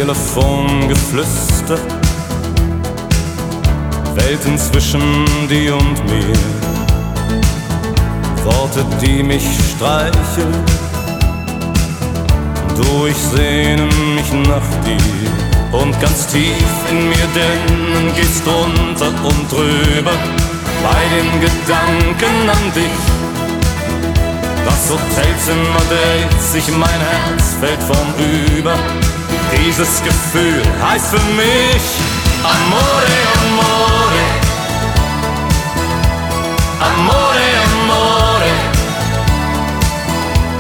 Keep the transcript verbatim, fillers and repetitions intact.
Telefongeflüster, Welten zwischen dir und mir, Worte, die mich streicheln. Du, ich sehne mich nach dir, und ganz tief in mir drinnen geht's drunter und drüber bei den Gedanken an dich. Das Hotelzimmer dreht sich, mein Herz fällt vornüber. Dieses Gefühl heißt für mich Amore, Amore, Amore,